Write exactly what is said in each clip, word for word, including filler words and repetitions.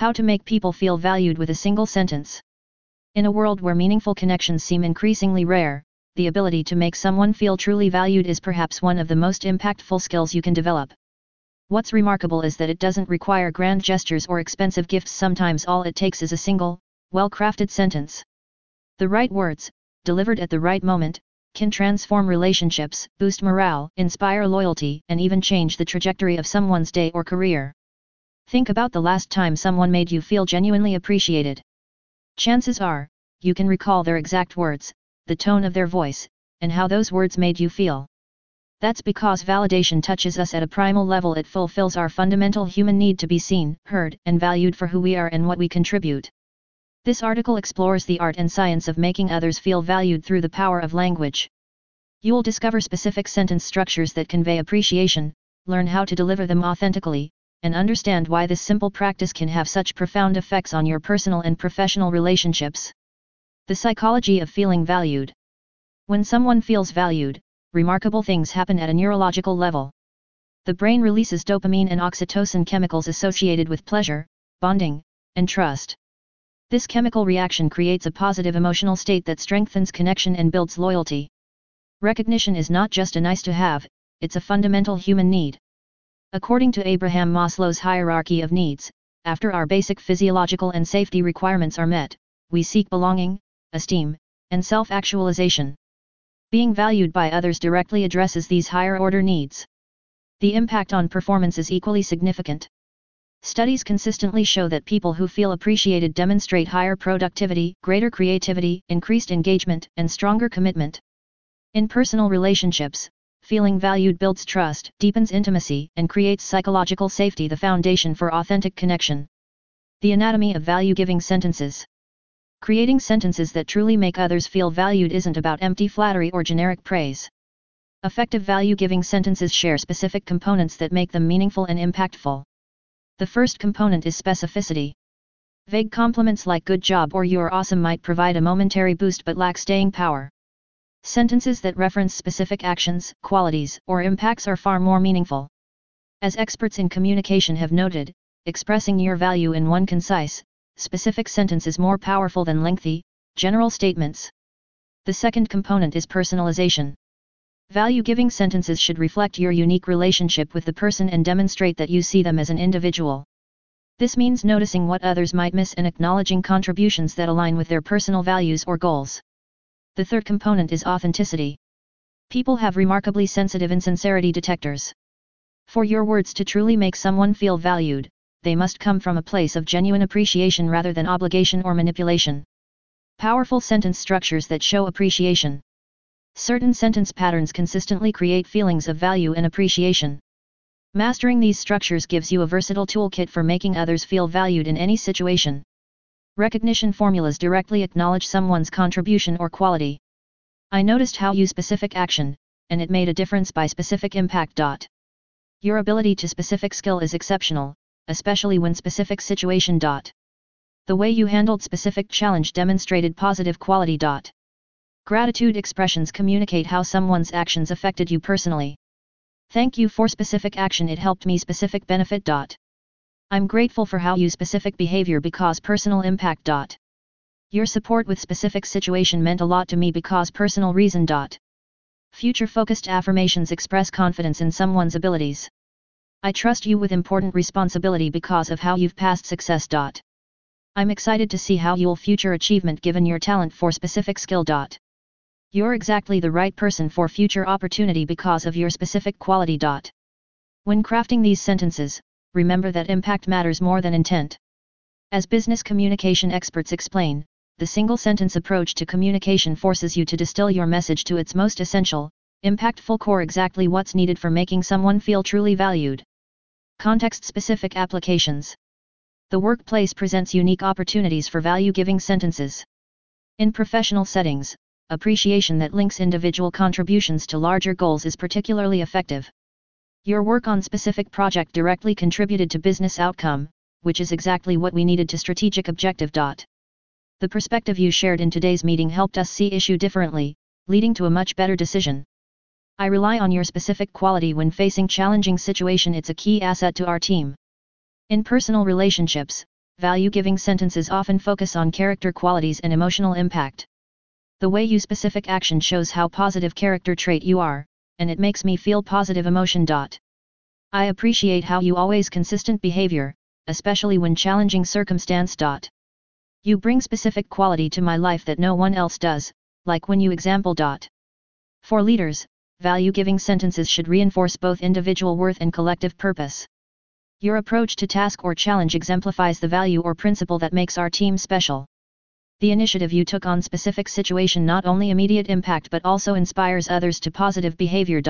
How to make people feel valued with a single sentence. In a world where meaningful connections seem increasingly rare, the ability to make someone feel truly valued is perhaps one of the most impactful skills you can develop. What's remarkable is that it doesn't require grand gestures or expensive gifts. Sometimes all it takes is a single, well-crafted sentence. The right words, delivered at the right moment, can transform relationships, boost morale, inspire loyalty, and even change the trajectory of someone's day or career. Think about the last time someone made you feel genuinely appreciated. Chances are, you can recall their exact words, the tone of their voice, and how those words made you feel. That's because validation touches us at a primal level. It fulfills our fundamental human need to be seen, heard, and valued for who we are and what we contribute. This article explores the art and science of making others feel valued through the power of language. You'll discover specific sentence structures that convey appreciation, learn how to deliver them authentically, and understand why this simple practice can have such profound effects on your personal and professional relationships. The psychology of feeling valued. When someone feels valued, remarkable things happen at a neurological level. The brain releases dopamine and oxytocin, chemicals associated with pleasure, bonding, and trust. This chemical reaction creates a positive emotional state that strengthens connection and builds loyalty. Recognition is not just a nice-to-have, it's a fundamental human need. According to Abraham Maslow's hierarchy of needs, after our basic physiological and safety requirements are met, we seek belonging, esteem, and self-actualization. Being valued by others directly addresses these higher-order needs. The impact on performance is equally significant. Studies consistently show that people who feel appreciated demonstrate higher productivity, greater creativity, increased engagement, and stronger commitment. In personal relationships, feeling valued builds trust, deepens intimacy, and creates psychological safety, the foundation for authentic connection. The anatomy of value-giving sentences. Creating sentences that truly make others feel valued isn't about empty flattery or generic praise. Effective value-giving sentences share specific components that make them meaningful and impactful. The first component is specificity. Vague compliments like "good job" or "you're awesome" might provide a momentary boost but lack staying power. Sentences that reference specific actions, qualities, or impacts are far more meaningful. As experts in communication have noted, expressing your value in one concise, specific sentence is more powerful than lengthy, general statements. The second component is personalization. Value-giving sentences should reflect your unique relationship with the person and demonstrate that you see them as an individual. This means noticing what others might miss and acknowledging contributions that align with their personal values or goals. The third component is authenticity. People have remarkably sensitive insincerity detectors. For your words to truly make someone feel valued, they must come from a place of genuine appreciation rather than obligation or manipulation. Powerful sentence structures that show appreciation. Certain sentence patterns consistently create feelings of value and appreciation. Mastering these structures gives you a versatile toolkit for making others feel valued in any situation. Recognition formulas directly acknowledge someone's contribution or quality. I noticed how you specific action, and it made a difference by specific impact. Your ability to specific skill is exceptional, especially when specific situation. The way you handled specific challenge demonstrated positive quality. Gratitude expressions communicate how someone's actions affected you personally. Thank you for specific action, it helped me specific benefit. I'm grateful for how you specific behavior because personal impact. Your support with specific situation meant a lot to me because personal reason. Future-focused affirmations express confidence in someone's abilities. I trust you with important responsibility because of how you've past success. I'm excited to see how you'll future achievement given your talent for specific skill. You're exactly the right person for future opportunity because of your specific quality. When crafting these sentences, remember that impact matters more than intent. As business communication experts explain, the single sentence approach to communication forces you to distill your message to its most essential, impactful core, exactly what's needed for making someone feel truly valued. Context-specific applications. The workplace presents unique opportunities for value-giving sentences. In professional settings, appreciation that links individual contributions to larger goals is particularly effective. Your work on specific project directly contributed to business outcome, which is exactly what we needed to strategic objective. The perspective you shared in today's meeting helped us see issue differently, leading to a much better decision. I rely on your specific quality when facing challenging situation. It's a key asset to our team. In personal relationships, value-giving sentences often focus on character qualities and emotional impact. The way you specific action shows how positive character trait you are, and it makes me feel positive emotion. I appreciate how you always consistent behavior, especially when challenging circumstance. You bring specific quality to my life that no one else does, like when you example. For leaders, value-giving sentences should reinforce both individual worth and collective purpose. Your approach to task or challenge exemplifies the value or principle that makes our team special. The initiative you took on specific situation not only immediate impact but also inspires others to positive behavior.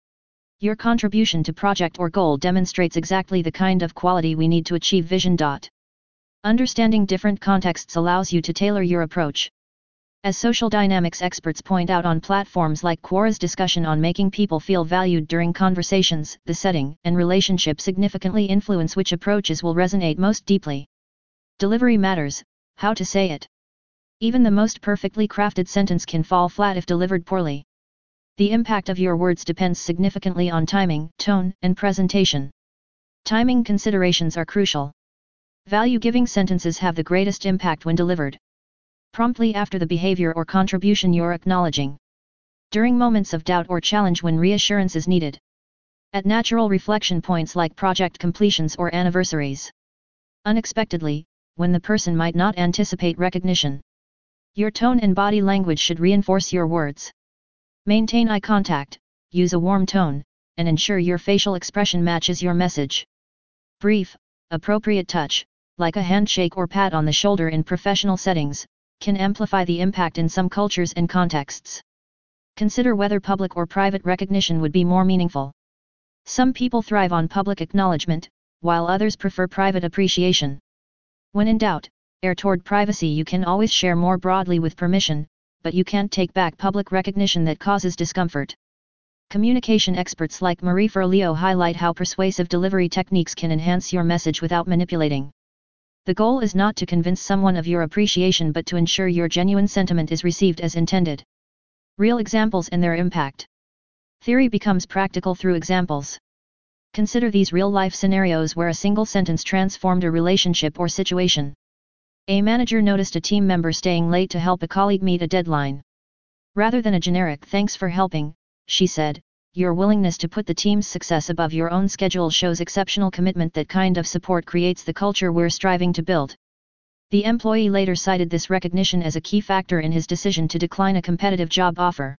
Your contribution to project or goal demonstrates exactly the kind of quality we need to achieve vision. Understanding different contexts allows you to tailor your approach. As social dynamics experts point out on platforms like Quora's discussion on making people feel valued during conversations, the setting and relationship significantly influence which approaches will resonate most deeply. Delivery matters, how to say it. Even the most perfectly crafted sentence can fall flat if delivered poorly. The impact of your words depends significantly on timing, tone, and presentation. Timing considerations are crucial. Value-giving sentences have the greatest impact when delivered promptly after the behavior or contribution you're acknowledging. During moments of doubt or challenge when reassurance is needed. At natural reflection points like project completions or anniversaries. Unexpectedly, when the person might not anticipate recognition. Your tone and body language should reinforce your words. Maintain eye contact, use a warm tone, and ensure your facial expression matches your message. Brief, appropriate touch, like a handshake or pat on the shoulder in professional settings, can amplify the impact in some cultures and contexts. Consider whether public or private recognition would be more meaningful. Some people thrive on public acknowledgement, while others prefer private appreciation. When in doubt, err toward privacy. You can always share more broadly with permission, but you can't take back public recognition that causes discomfort. Communication experts like Marie Forleo highlight how persuasive delivery techniques can enhance your message without manipulating. The goal is not to convince someone of your appreciation but to ensure your genuine sentiment is received as intended. Real examples and their impact. Theory becomes practical through examples. Consider these real-life scenarios where a single sentence transformed a relationship or situation. A manager noticed a team member staying late to help a colleague meet a deadline. Rather than a generic "thanks for helping," she said, "Your willingness to put the team's success above your own schedule shows exceptional commitment. That kind of support creates the culture we're striving to build." The employee later cited this recognition as a key factor in his decision to decline a competitive job offer.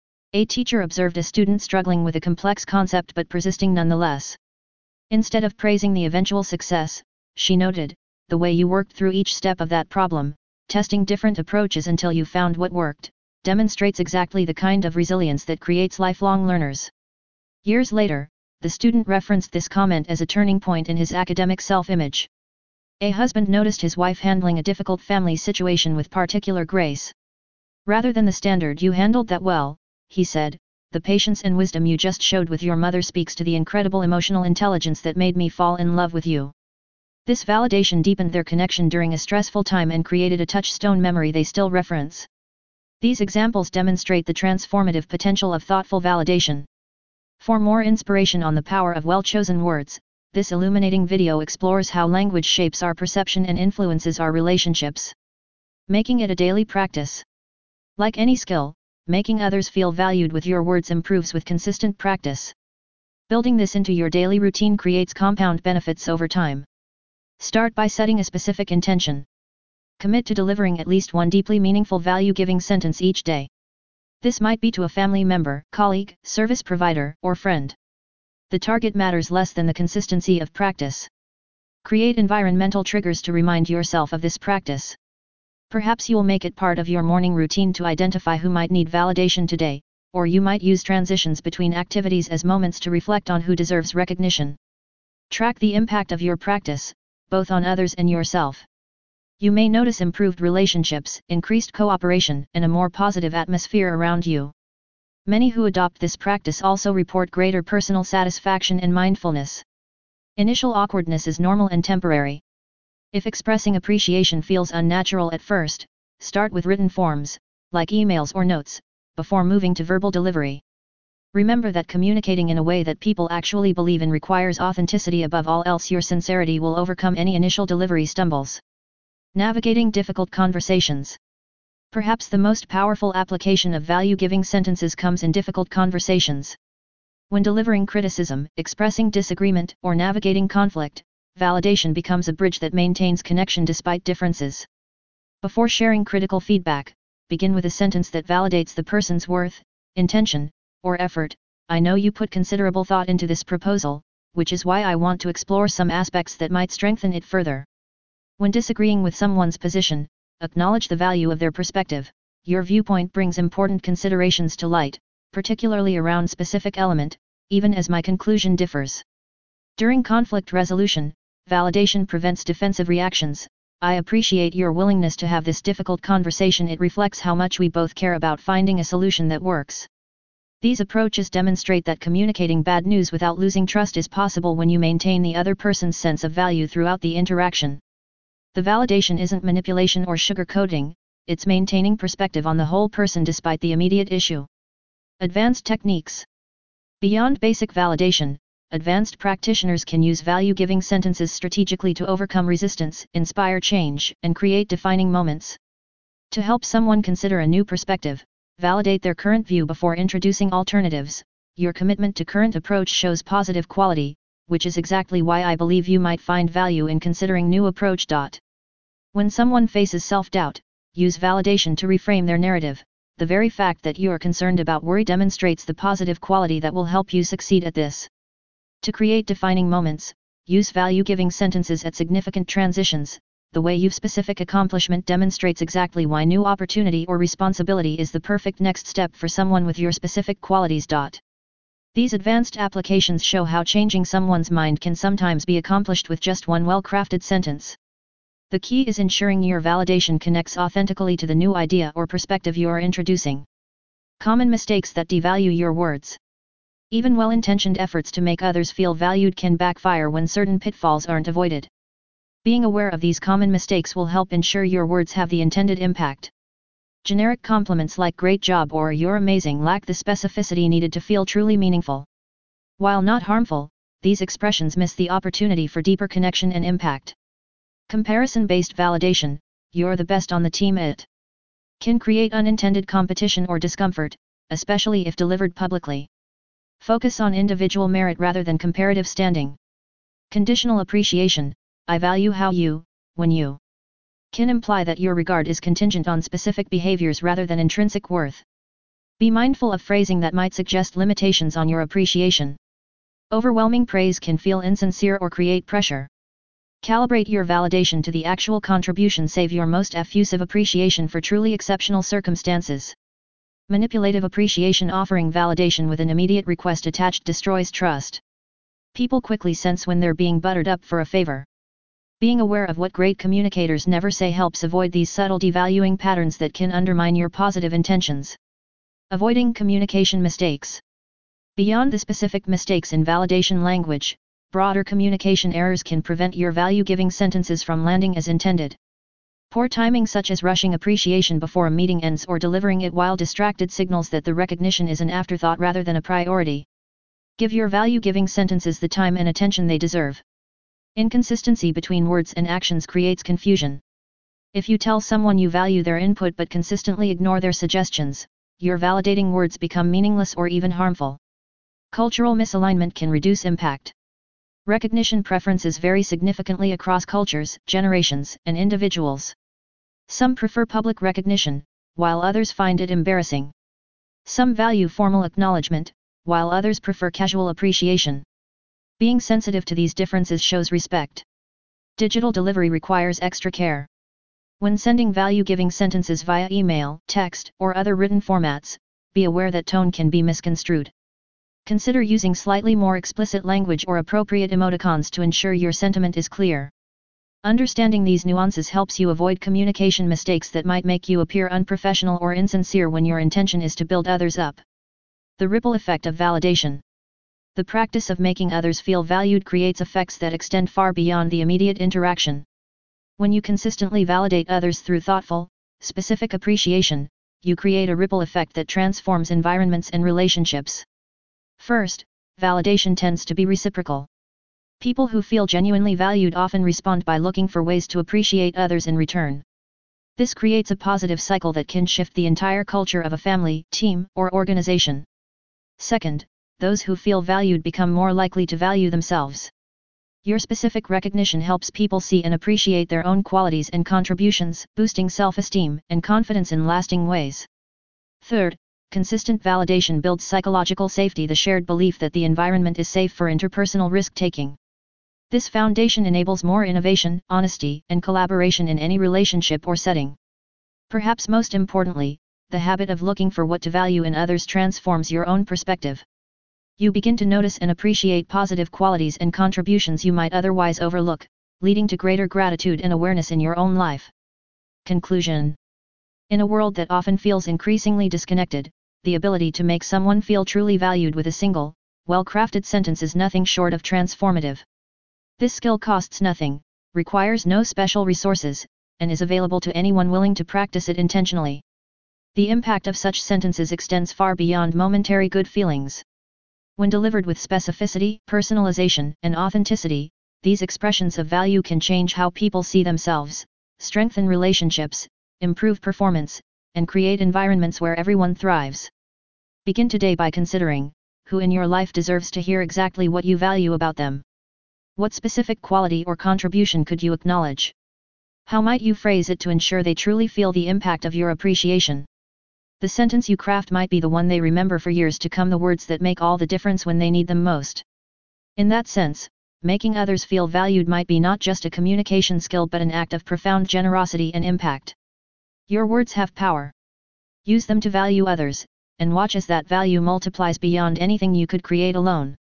A teacher observed a student struggling with a complex concept but persisting nonetheless. Instead of praising the eventual success, she noted, "The way you worked through each step of that problem, testing different approaches until you found what worked, demonstrates exactly the kind of resilience that creates lifelong learners." Years later, the student referenced this comment as a turning point in his academic self-image. A husband noticed his wife handling a difficult family situation with particular grace. "Rather than the standard 'you handled that well,'" he said, "the patience and wisdom you just showed with your mother speaks to the incredible emotional intelligence that made me fall in love with you." This validation deepened their connection during a stressful time and created a touchstone memory they still reference. These examples demonstrate the transformative potential of thoughtful validation. For more inspiration on the power of well-chosen words, this illuminating video explores how language shapes our perception and influences our relationships. Making it a daily practice. Like any skill, making others feel valued with your words improves with consistent practice. Building this into your daily routine creates compound benefits over time. Start by setting a specific intention. Commit to delivering at least one deeply meaningful value-giving sentence each day. This might be to a family member, colleague, service provider, or friend. The target matters less than the consistency of practice. Create environmental triggers to remind yourself of this practice. Perhaps you'll make it part of your morning routine to identify who might need validation today, or you might use transitions between activities as moments to reflect on who deserves recognition. Track the impact of your practice, both on others and yourself. You may notice improved relationships, increased cooperation, and a more positive atmosphere around you. Many who adopt this practice also report greater personal satisfaction and mindfulness. Initial awkwardness is normal and temporary. If expressing appreciation feels unnatural at first, start with written forms, like emails or notes, before moving to verbal delivery. Remember that communicating in a way that people actually believe in requires authenticity above all else. Your sincerity will overcome any initial delivery stumbles. Navigating difficult conversations. Perhaps the most powerful application of value-giving sentences comes in difficult conversations. When delivering criticism, expressing disagreement, or navigating conflict, validation becomes a bridge that maintains connection despite differences. Before sharing critical feedback, begin with a sentence that validates the person's worth, intention, or effort. I know you put considerable thought into this proposal, which is why I want to explore some aspects that might strengthen it further. When disagreeing with someone's position, acknowledge the value of their perspective. Your viewpoint brings important considerations to light, particularly around specific element, even as my conclusion differs. During conflict resolution, validation prevents defensive reactions. I appreciate your willingness to have this difficult conversation. It reflects how much we both care about finding a solution that works. These approaches demonstrate that communicating bad news without losing trust is possible when you maintain the other person's sense of value throughout the interaction. The validation isn't manipulation or sugarcoating, it's maintaining perspective on the whole person despite the immediate issue. Advanced techniques. Beyond basic validation, advanced practitioners can use value-giving sentences strategically to overcome resistance, inspire change, and create defining moments. To help someone consider a new perspective, validate their current view before introducing alternatives. Your commitment to current approach shows positive quality, which is exactly why I believe you might find value in considering new approach. When someone faces self-doubt, use validation to reframe their narrative. The very fact that you are concerned about worry demonstrates the positive quality that will help you succeed at this. To create defining moments, use value-giving sentences at significant transitions. The way you've specific accomplishment demonstrates exactly why new opportunity or responsibility is the perfect next step for someone with your specific qualities. These advanced applications show how changing someone's mind can sometimes be accomplished with just one well-crafted sentence. The key is ensuring your validation connects authentically to the new idea or perspective you are introducing. Common mistakes that devalue your words. Even well-intentioned efforts to make others feel valued can backfire when certain pitfalls aren't avoided. Being aware of these common mistakes will help ensure your words have the intended impact. Generic compliments like great job or you're amazing lack the specificity needed to feel truly meaningful. While not harmful, these expressions miss the opportunity for deeper connection and impact. Comparison-based validation, you're the best on the team. It can create unintended competition or discomfort, especially if delivered publicly. Focus on individual merit rather than comparative standing. Conditional appreciation, I value how you, when you, can imply that your regard is contingent on specific behaviors rather than intrinsic worth. Be mindful of phrasing that might suggest limitations on your appreciation. Overwhelming praise can feel insincere or create pressure. Calibrate your validation to the actual contribution. Save your most effusive appreciation for truly exceptional circumstances. Manipulative appreciation. Offering validation with an immediate request attached destroys trust. People quickly sense when they're being buttered up for a favor. Being aware of what great communicators never say helps avoid these subtle devaluing patterns that can undermine your positive intentions. Avoiding communication mistakes. Beyond the specific mistakes in validation language, broader communication errors can prevent your value-giving sentences from landing as intended. Poor timing, such as rushing appreciation before a meeting ends or delivering it while distracted, signals that the recognition is an afterthought rather than a priority. Give your value-giving sentences the time and attention they deserve. Inconsistency between words and actions creates confusion. If you tell someone you value their input but consistently ignore their suggestions, your validating words become meaningless or even harmful. Cultural misalignment can reduce impact. Recognition preferences vary significantly across cultures, generations, and individuals. Some prefer public recognition, while others find it embarrassing. Some value formal acknowledgement, while others prefer casual appreciation. Being sensitive to these differences shows respect. Digital delivery requires extra care. When sending value-giving sentences via email, text, or other written formats, be aware that tone can be misconstrued. Consider using slightly more explicit language or appropriate emoticons to ensure your sentiment is clear. Understanding these nuances helps you avoid communication mistakes that might make you appear unprofessional or insincere when your intention is to build others up. The ripple effect of validation. The practice of making others feel valued creates effects that extend far beyond the immediate interaction. When you consistently validate others through thoughtful, specific appreciation, you create a ripple effect that transforms environments and relationships. First, validation tends to be reciprocal. People who feel genuinely valued often respond by looking for ways to appreciate others in return. This creates a positive cycle that can shift the entire culture of a family, team, or organization. Second, those who feel valued become more likely to value themselves. Your specific recognition helps people see and appreciate their own qualities and contributions, boosting self-esteem and confidence in lasting ways. Third, consistent validation builds psychological safety, the shared belief that the environment is safe for interpersonal risk-taking. This foundation enables more innovation, honesty, and collaboration in any relationship or setting. Perhaps most importantly, the habit of looking for what to value in others transforms your own perspective. You begin to notice and appreciate positive qualities and contributions you might otherwise overlook, leading to greater gratitude and awareness in your own life. Conclusion. In a world that often feels increasingly disconnected, the ability to make someone feel truly valued with a single, well-crafted sentence is nothing short of transformative. This skill costs nothing, requires no special resources, and is available to anyone willing to practice it intentionally. The impact of such sentences extends far beyond momentary good feelings. When delivered with specificity, personalization, and authenticity, these expressions of value can change how people see themselves, strengthen relationships, improve performance, and create environments where everyone thrives. Begin today by considering who in your life deserves to hear exactly what you value about them. What specific quality or contribution could you acknowledge? How might you phrase it to ensure they truly feel the impact of your appreciation? The sentence you craft might be the one they remember for years to come, the words that make all the difference when they need them most. In that sense, making others feel valued might be not just a communication skill but an act of profound generosity and impact. Your words have power. Use them to value others, and watch as that value multiplies beyond anything you could create alone.